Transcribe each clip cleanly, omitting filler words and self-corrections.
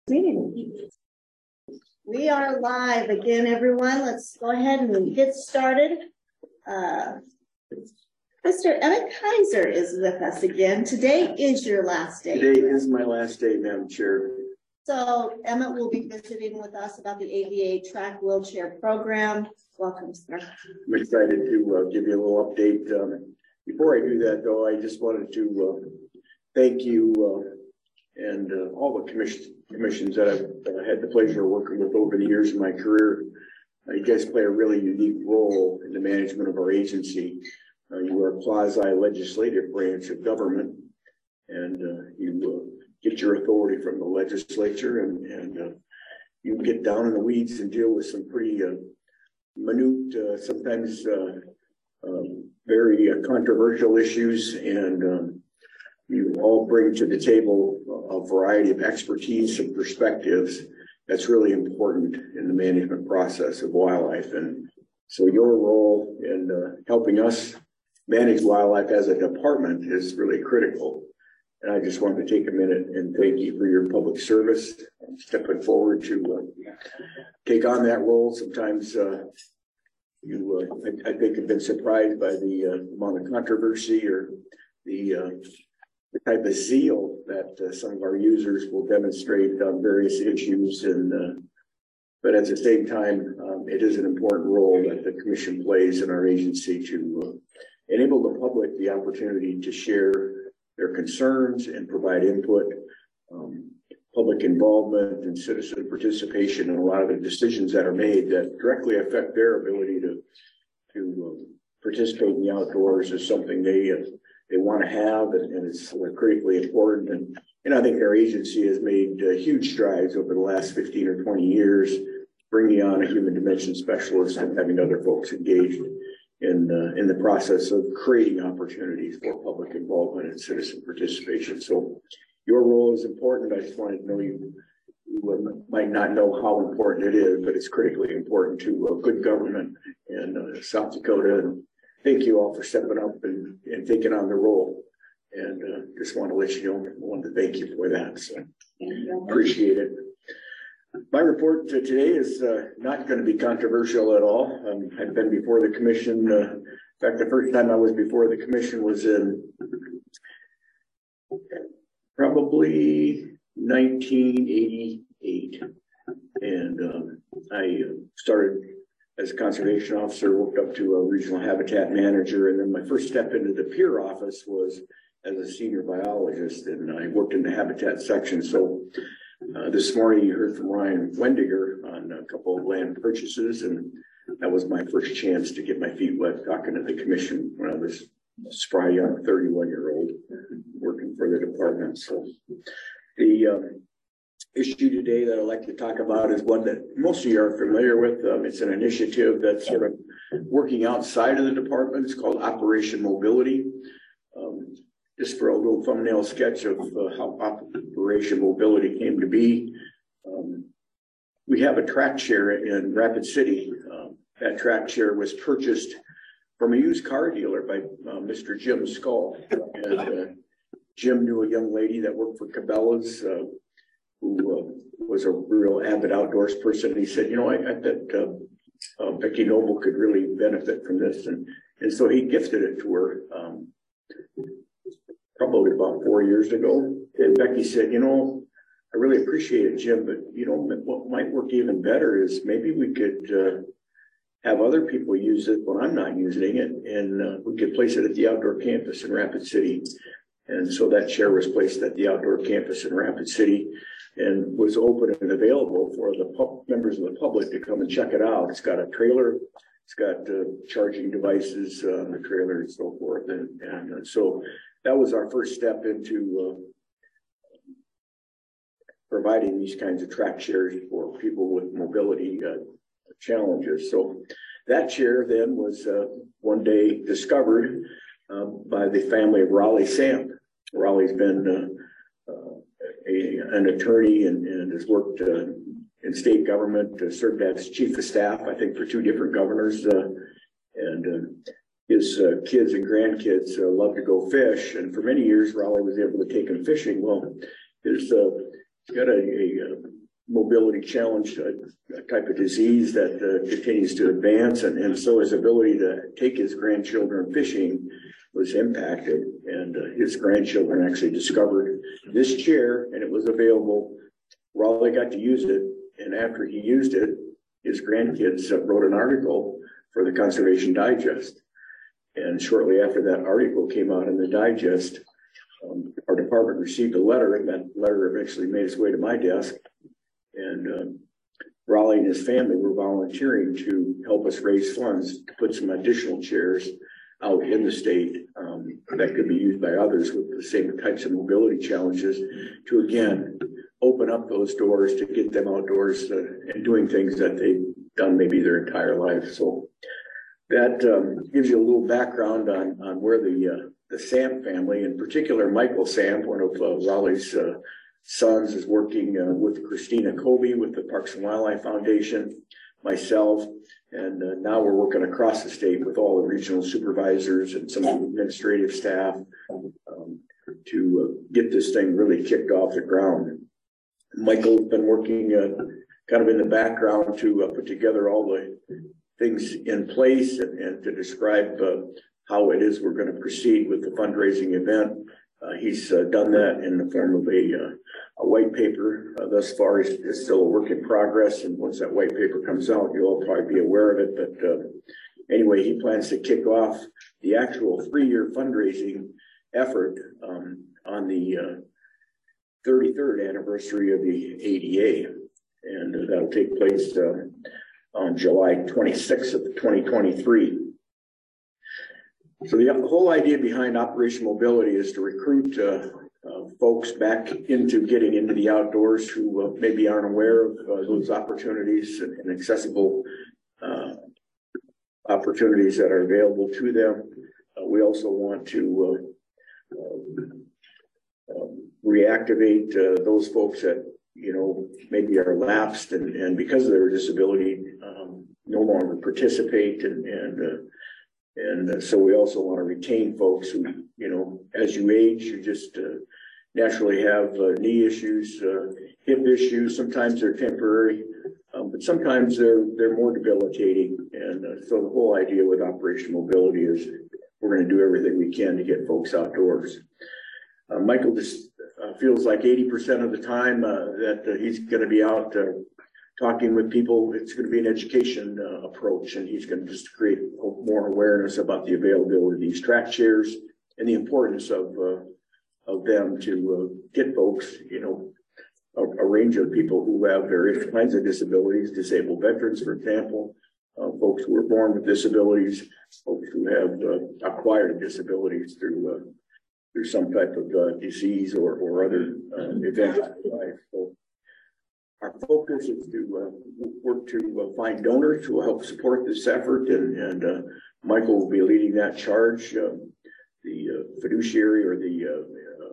Meeting. We are live again, everyone. Let's go ahead and get started. Mr. Emmett Kaiser is with us again. Today is your last day. Today is my last day, Madam Chair. So Emmett will be visiting with us about the ADA track wheelchair program. Welcome, sir. I'm excited to give you a little update. Before I do that, though, I just wanted to thank you and all the commissions that I've had the pleasure of working with over the years of my career. You guys play a really unique role in the management of our agency. You are a quasi-legislative branch of government, and you get your authority from the legislature, and you get down in the weeds and deal with some pretty minute, sometimes very controversial issues, and you all bring to the table a variety of expertise and perspectives that's really important in the management process of wildlife. And so your role in helping us manage wildlife as a department is really critical. And I just wanted to take a minute and thank you for your public service. I'm stepping forward to take on that role. Sometimes you, I think, have been surprised by the amount of controversy or the type of zeal that some of our users will demonstrate on various issues. And but at the same time, it is an important role that the commission plays in our agency to enable the public the opportunity to share their concerns and provide input. Public involvement and citizen participation in a lot of the decisions that are made that directly affect their ability to participate in the outdoors is something they want to have, and it's critically important. And I think our agency has made huge strides over the last 15 or 20 years, bringing on a human dimension specialist and having other folks engaged in the process of creating opportunities for public involvement and citizen participation. So your role is important. I just wanted to know you might not know how important it is, but it's critically important to good government in South Dakota. And thank you all for stepping up and taking on the role. And just want to let you know, I wanted to thank you for that. So appreciate it. My report today is not going to be controversial at all. I've been before the commission. In fact, the first time I was before the commission was in probably 1988. And I started as a conservation officer, worked up to a regional habitat manager, and then my first step into the peer office was as a senior biologist, and I worked in the habitat section. So this morning you heard from Ryan Wendiger on a couple of land purchases, and that was my first chance to get my feet wet talking to the commission when I was a spry young 31-year-old working for the department. So the issue today that I'd like to talk about is one that most of you are familiar with. It's an initiative that's sort of working outside of the department. It's called Operation Mobility. Just for a little thumbnail sketch of how Operation Mobility came to be. We have a track share in Rapid City. That track share was purchased from a used car dealer by Mr. Jim Skull. And Jim knew a young lady that worked for Cabela's who was a real avid outdoors person. And he said, you know, I bet Becky Noble could really benefit from this. And so he gifted it to her probably about 4 years ago. And Becky said, you know, I really appreciate it, Jim, but you know, what might work even better is maybe we could have other people use it when I'm not using it, and we could place it at the outdoor campus in Rapid City. And so that chair was placed at the outdoor campus in Rapid City and was open and available for the members of the public to come and check it out. It's got a trailer, it's got charging devices on the trailer and so forth. And so that was our first step into providing these kinds of track chairs for people with mobility challenges. So that chair then was one day discovered by the family of Raleigh Samp. Raleigh's been an attorney and has worked in state government, served as chief of staff, I think, for 2 different governors. And his kids and grandkids love to go fish. And for many years, Raleigh was able to take them fishing. Well, his got a mobility challenge, a type of disease that continues to advance, and so his ability to take his grandchildren fishing was impacted, and his grandchildren actually discovered this chair, and it was available. Raleigh got to use it, and after he used it, his grandkids wrote an article for the Conservation Digest. And shortly after that article came out in the Digest, our department received a letter, and that letter eventually made its way to my desk. And Raleigh and his family were volunteering to help us raise funds to put some additional chairs out in the state that could be used by others with the same types of mobility challenges to, again, open up those doors to get them outdoors and doing things that they've done maybe their entire life. So that gives you a little background on where the Samp family, in particular Michael Samp, one of Raleigh's sons, is working with Christina Kobe with the Parks and Wildlife Foundation, myself, and now we're working across the state with all the regional supervisors and some of the administrative staff to get this thing really kicked off the ground. Michael's been working kind of in the background to put together all the things in place and to describe how it is we're going to proceed with the fundraising event. He's done that in the form of a white paper. Thus far, it's still a work in progress, and once that white paper comes out, you'll all probably be aware of it. But anyway, he plans to kick off the actual 3-year fundraising effort on the 33rd anniversary of the ADA, and that'll take place on July 26th of 2023. So the whole idea behind Operation Mobility is to recruit folks back into getting into the outdoors who maybe aren't aware of those opportunities and accessible opportunities that are available to them. We also want to reactivate those folks that, you know, maybe are lapsed and because of their disability no longer participate, and so we also want to retain folks who, you know, as you age, you just naturally have knee issues, hip issues. Sometimes they're temporary, but sometimes they're more debilitating. And so the whole idea with Operation Mobility is we're going to do everything we can to get folks outdoors. Michael just feels like 80% of the time that he's going to be out talking with people. It's going to be an education approach, and he's going to just create more awareness about the availability of these track chairs and the importance of them to get folks, you know, a range of people who have various kinds of disabilities, disabled veterans, for example, folks who are born with disabilities, folks who have acquired disabilities through some type of disease or other event in life. So our focus is to work to find donors who will help support this effort, and Michael will be leading that charge. The fiduciary or the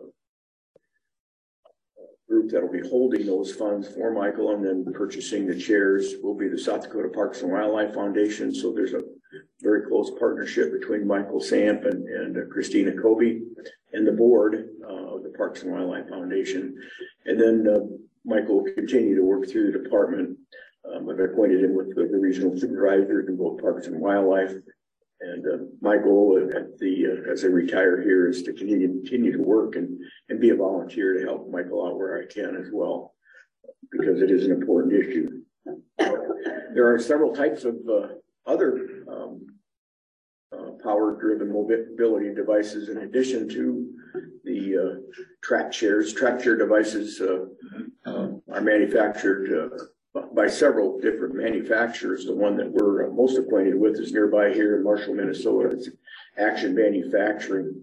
group that will be holding those funds for Michael and then purchasing the chairs will be the South Dakota Parks and Wildlife Foundation. So there's a very close partnership between Michael Samp and Christina Kobe and the board of the Parks and Wildlife Foundation. And then Michael will continue to work through the department. I've appointed him with the regional supervisors in both Parks and Wildlife. And my goal as I retire here is to continue to work and be a volunteer to help Michael out where I can as well, because it is an important issue. There are several types of other power-driven mobility devices in addition to the track chairs. Track chair devices are manufactured by several different manufacturers. The one that we're most acquainted with is nearby here in Marshall, Minnesota. It's Action Manufacturing.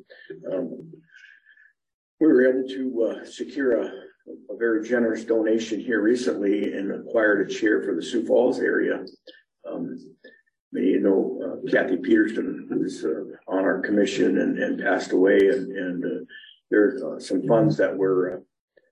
We were able to secure a very generous donation here recently and acquired a chair for the Sioux Falls area. You know, Kathy Peterson, who's on our commission and passed away, and there's some funds that were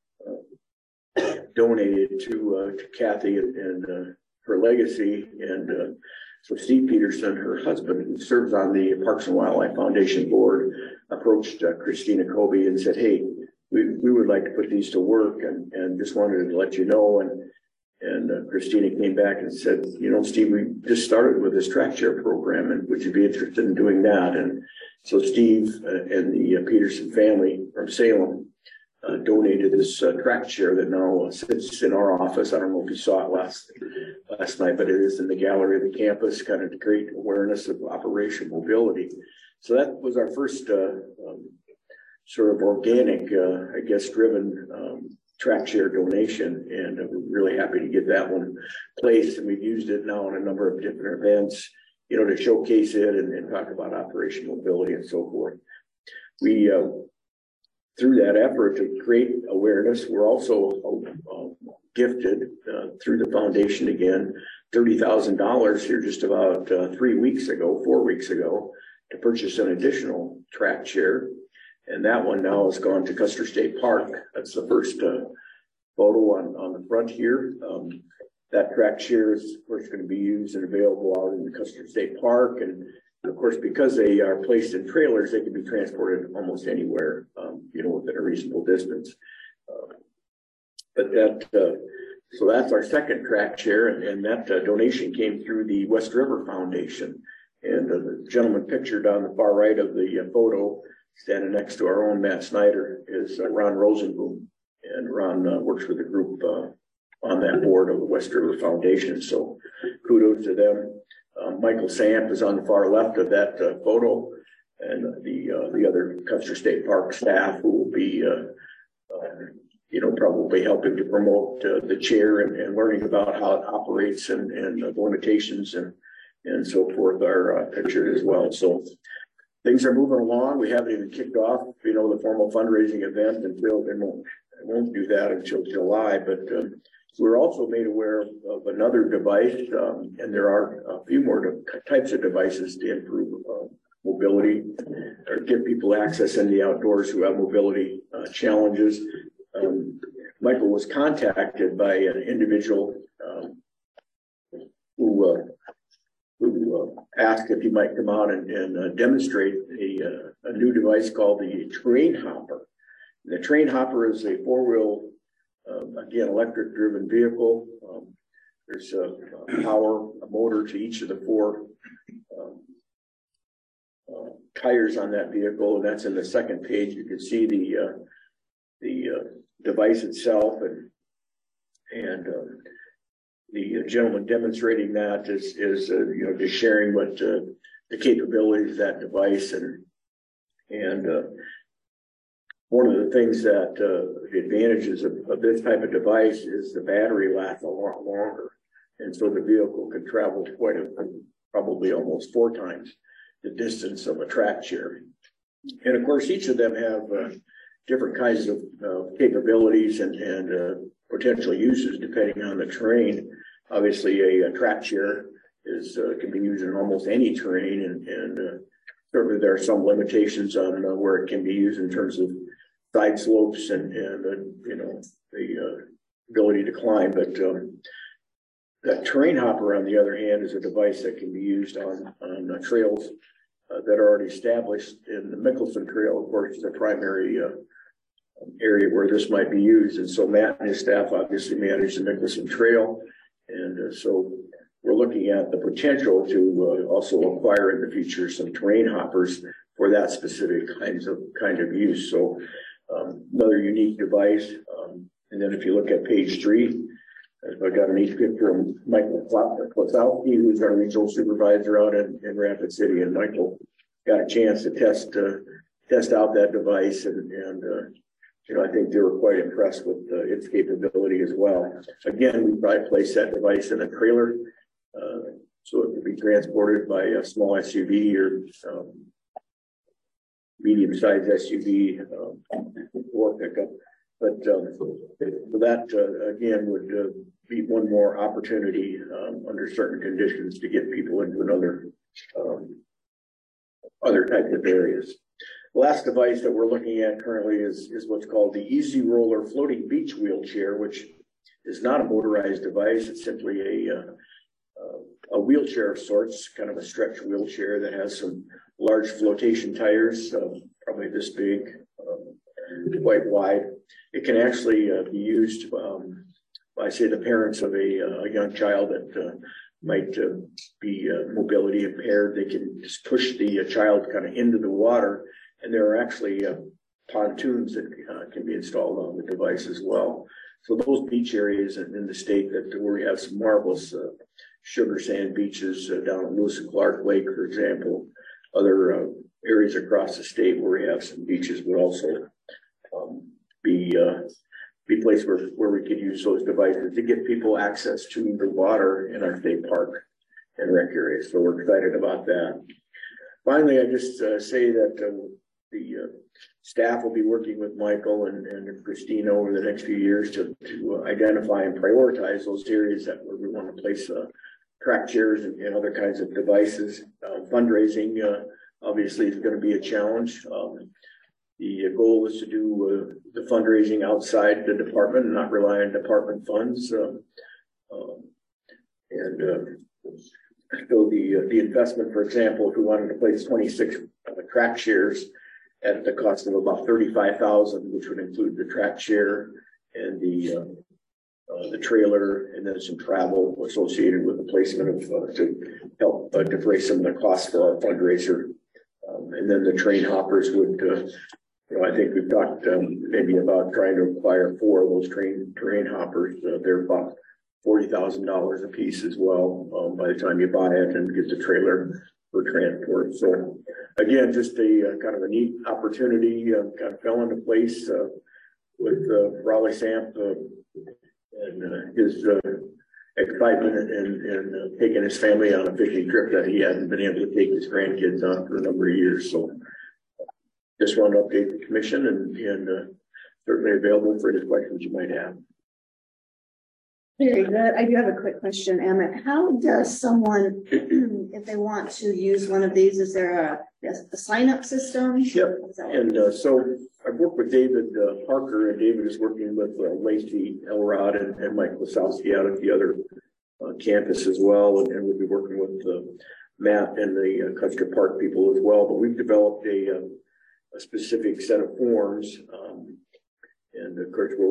donated to Kathy and her legacy. And so Steve Peterson, her husband, who serves on the Parks and Wildlife Foundation board, approached Christina Kobe and said, hey, we would like to put these to work and just wanted to let you know. And Christina came back and said, you know, Steve, we just started with this track share program, and would you be interested in doing that? And so Steve and the Peterson family from Salem donated this track share that now sits in our office. I don't know if you saw it last night, but it is in the gallery of the campus, kind of to create awareness of Operation Mobility. So that was our first sort of organic, I guess, driven track share donation, and we're really happy to get that one placed. And we've used it now in a number of different events, you know, to showcase it and talk about Operation Mobility and so forth. We through that effort to create awareness, we're also gifted through the foundation again $30,000 here just about 4 weeks ago, to purchase an additional track share. And that one now has gone to Custer State Park. That's the first photo on the front here. That track share is, of course, going to be used and available out in the Custer State Park. And of course, because they are placed in trailers, they can be transported almost anywhere, you know, within a reasonable distance. So that's our second track share, and that donation came through the West River Foundation. And the gentleman pictured on the far right of the photo, standing next to our own Matt Snyder, is Ron Rosenboom. And Ron works with the group on that board of the West River Foundation. So kudos to them. Michael Samp is on the far left of that photo, and the other Custer State Park staff who will be, you know, probably helping to promote the chair and learning about how it operates and the limitations and so forth are pictured as well. So things are moving along. We haven't even kicked off, you know, the formal fundraising event until I won't do that until July, but we're also made aware of another device, and there are a few more types of devices to improve mobility or give people access in the outdoors who have mobility challenges. Michael was contacted by an individual who asked if he might come out and demonstrate a new device called the Train Hopper. The Train Hopper is a four-wheel, again, electric-driven vehicle. There's a motor to each of the four tires on that vehicle, and that's in the second page. You can see the device itself, and the gentleman demonstrating that is you know, just sharing what the capabilities of that device, and one of the things that the advantages of this type of device is the battery lasts a lot longer, and so the vehicle can travel probably almost 4 times the distance of a track chair. And of course, each of them have different kinds of capabilities and potential uses depending on the terrain. Obviously, a track chair can be used in almost any terrain, and certainly there are some limitations on where it can be used in terms of side slopes and you know, the ability to climb. But that Terrain Hopper, on the other hand, is a device that can be used on trails that are already established. In the Mickelson Trail, of course, is the primary area where this might be used. And so Matt and his staff obviously manage the Mickelson Trail. And so we're looking at the potential to also acquire in the future some terrain hoppers for that specific kind of use. So another unique device. And then if you look at page 3, I've got a neat picture of Michael Klosowski, who's our regional supervisor out in Rapid City. And Michael got a chance to test out that device, and you know, I think they were quite impressed with its capability as well. Again, we probably place that device in a trailer, so it could be transported by a small SUV or medium-sized SUV or pickup. But that, again, would be one more opportunity under certain conditions to get people into another other types of areas. The last device that we're looking at currently is what's called the Easy Roller Floating Beach Wheelchair, which is not a motorized device. It's simply a wheelchair of sorts, kind of a stretch wheelchair that has some large flotation tires, probably this big, quite wide. It can actually be used I say the parents of a young child that might be mobility impaired, they can just push the child kind of into the water, and there are actually pontoons that can be installed on the device as well. So those beach areas in the state where we have some marvelous sugar sand beaches down at Lewis and Clark Lake, for example, other areas across the state where we have some beaches would also be places where we could use those devices to get people access to the water in our state park and rec areas. So we're excited about that. Finally, I just say that the staff will be working with Michael and Christina over the next few years to identify and prioritize those areas where we want to place track chairs and other kinds of devices. Fundraising obviously is going to be a challenge. The goal is to do the fundraising outside the department and not rely on department funds. So the investment, for example, if we wanted to place 26 track chairs at the cost of about $35,000, which would include the track chair and the trailer, and then some travel associated with the placement of to help defray some of the costs for our fundraiser. And then the train hoppers would, I think we've talked maybe about trying to acquire 4 of those train hoppers. They're about $40,000 a piece as well by the time you buy it and get the trailer for transport. So again, just a kind of a neat opportunity kind of fell into place with Raleigh Samp and his excitement and taking his family on a fishing trip that he hadn't been able to take his grandkids on for a number of years. So just want to update the commission and certainly available for any questions you might have. Very good. I do have a quick question, Emmett. How does someone, if they want to use one of these, is there a sign-up system? Yep. And so I've worked with David Parker, and David is working with Lacey Elrod and Mike Lasowski out at the other campus as well, and we'll be working with Matt and the Custer Park people as well. But we've developed a specific set of forms, and of course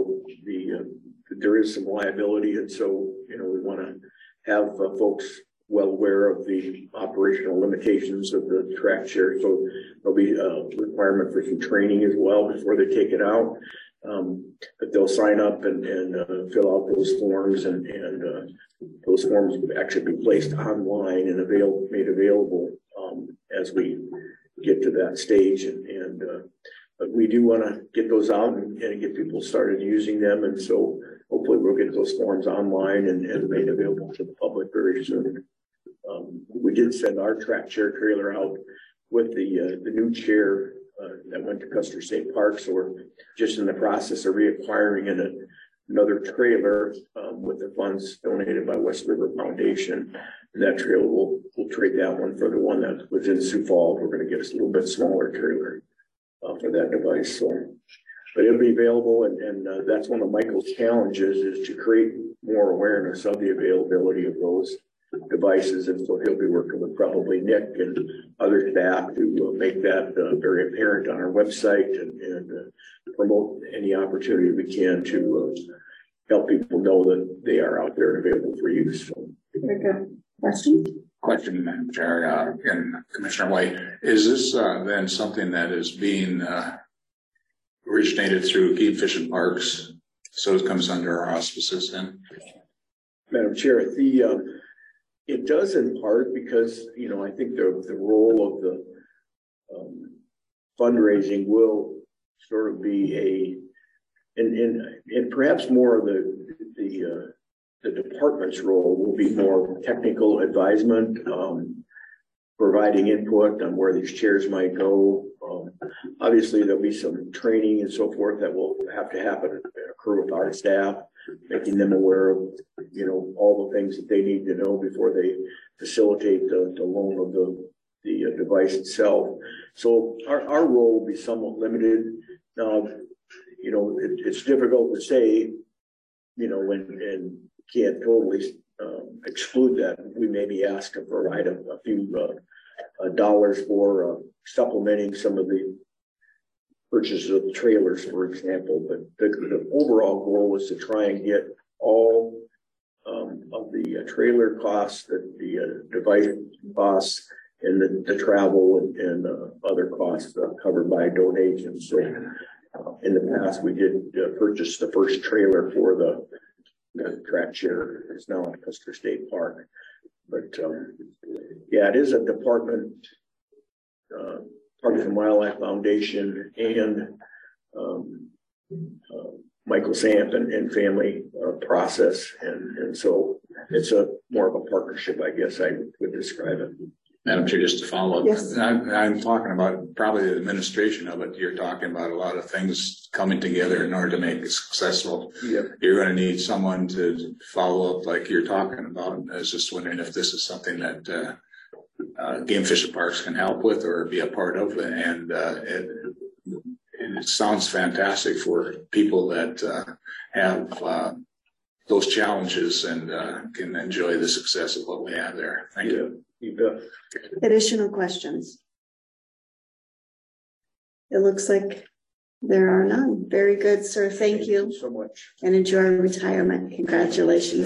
there is some liability, and so we want to have folks well aware of the operational limitations of the track chair. So there'll be a requirement for some training as well before they take it out. But they'll sign up and fill out those forms, and those forms will actually be placed online and made available as we get to that stage. But we do want to get those out and get people started using them, and so hopefully we'll get those forms online and made available to the public very soon. We did send our track chair trailer out with the new chair that went to Custer State Park, so we're just in the process of reacquiring another trailer with the funds donated by West River Foundation. And that trailer, we'll trade that one for the one that was in Sioux Falls. We're going to get us a little bit smaller trailer for that device. So, but it'll be available, and that's one of Michael's challenges, is to create more awareness of the availability of those devices. And so he'll be working with probably Nick and other staff to make that very apparent on our website and promote any opportunity we can to help people know that they are out there and available for use. So. Very good. Question, Madam Chair, and Commissioner White, is this then something that is being originated through Keep Fishing Parks, so it comes under our auspices then? Madam Chair, it does in part because I think the role of the fundraising will sort of be and perhaps more of the department's role will be more technical advisement, providing input on where these chairs might go. Obviously, there'll be some training and so forth that will have to happen and occur with our staff, making them aware of all the things that they need to know before they facilitate the loan of the device itself. So our role will be somewhat limited. Now, it's difficult to say, and can't totally exclude that. We may be asked to provide a few dollars for supplementing some of the purchases of the trailers, for example. But the overall goal is to try and get all of the trailer costs, the device costs, and the travel and other costs covered by donations. So in the past, we did purchase the first trailer for the track chair. It's now at Custer State Park. But yeah, it is a department, Parks and Wildlife Foundation and Michael Samp and family process. And so it's more of a partnership, I guess I would describe it. Madam Chair, just to follow up, Yes. I'm talking about probably the administration of it. You're talking about a lot of things coming together in order to make it successful. Yep. You're going to need someone to follow up like you're talking about. I was just wondering if this is something that Game Fish and Parks can help with or be a part of. And it sounds fantastic for people that have those challenges and can enjoy the success of what we have there. Thank you. You bet. Additional questions? It looks like there are none. Very good, sir. Thank you. So much. And enjoy retirement. Congratulations.